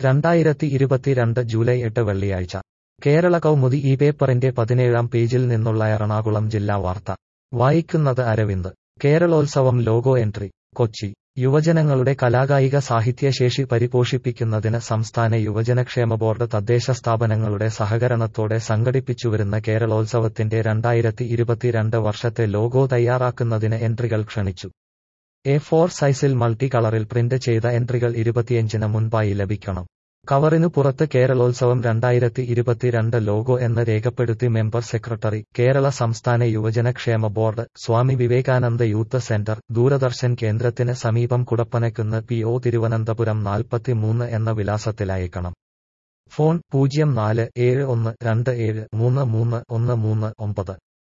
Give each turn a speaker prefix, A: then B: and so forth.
A: 2022 July 8 വെള്ളിയാഴ്ച കേരള കൗമുദി ഈ പേപ്പറിന്റെ 17-ാം പേജിൽ നിന്നുള്ള എറണാകുളം ജില്ലാ വാർത്ത വായിക്കുന്നത് അരവിന്ദ്. Keralolsavam logo entry. കൊച്ചി. യുവജനങ്ങളുടെ കലാകായിക സാഹിത്യശേഷി പരിപോഷിപ്പിക്കുന്നതിന് സംസ്ഥാന യുവജനക്ഷേമ ബോർഡ് തദ്ദേശ സ്ഥാപനങ്ങളുടെ സഹകരണത്തോടെ സംഘടിപ്പിച്ചുവരുന്ന കേരളോത്സവത്തിന്റെ 2022 വർഷത്തെ ലോഗോ തയ്യാറാക്കുന്നതിന് എൻട്രികൾ ക്ഷണിച്ചു. A4 സൈസിൽ മൾട്ടി കളറിൽ പ്രിന്റ് ചെയ്ത എൻട്രികൾ 25-ന് മുൻപായി ലഭിക്കണം. കവറിനു പുറത്ത് കേരളോത്സവം 2022 ലോഗോ എന്ന് രേഖപ്പെടുത്തി മെമ്പർ സെക്രട്ടറി, കേരള സംസ്ഥാന യുവജനക്ഷേമ board, Swami Vivekananda youth centre, Doordarshan കേന്ദ്രത്തിന് സമീപം കുടപ്പനക്കുന്ന് PO തിരുവനന്തപുരം 43 എന്ന വിലാസത്തിലയക്കണം. ഫോൺ 047127331319.